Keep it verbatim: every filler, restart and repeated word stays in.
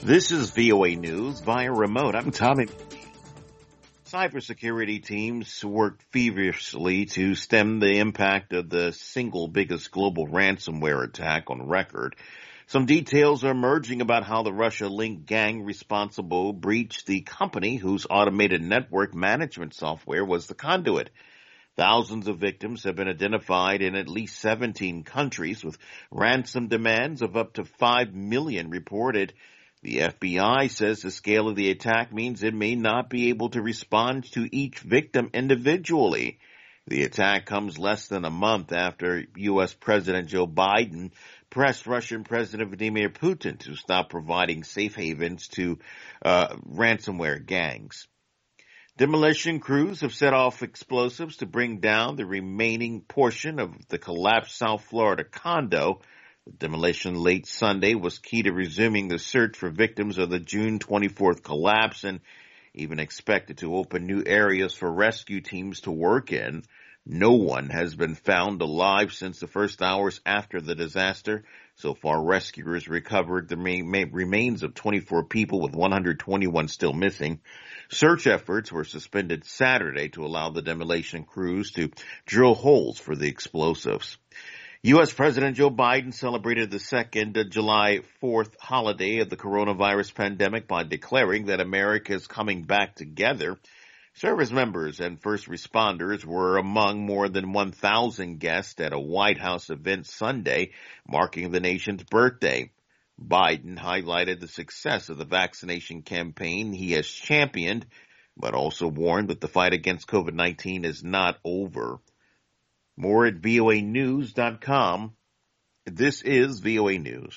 This is V O A News via remote. I'm Tommy. Cybersecurity teams worked feverishly to stem the impact of the single biggest global ransomware attack on record. Some details are emerging about how the Russia-linked gang responsible breached the company whose automated network management software was the conduit. Thousands of victims have been identified in at least seventeen countries, with ransom demands of up to five million reported. The F B I says the scale of the attack means it may not be able to respond to each victim individually. The attack comes less than a month after U S. President Joe Biden pressed Russian President Vladimir Putin to stop providing safe havens to uh, ransomware gangs. Demolition crews have set off explosives to bring down the remaining portion of the collapsed South Florida condo. The demolition late Sunday was key to resuming the search for victims of the June twenty-fourth collapse, and even expected to open new areas for rescue teams to work in. No one has been found alive since the first hours after the disaster. So far, rescuers recovered the remains of twenty-four people, with one hundred twenty-one still missing. Search efforts were suspended Saturday to allow the demolition crews to drill holes for the explosives. U S. President Joe Biden celebrated the second July fourth holiday of the coronavirus pandemic by declaring that America is coming back together. Service members and first responders were among more than one thousand guests at a White House event Sunday, marking the nation's birthday. Biden highlighted the success of the vaccination campaign he has championed, but also warned that the fight against COVID nineteen is not over. More at V O A news dot com. This is V O A News.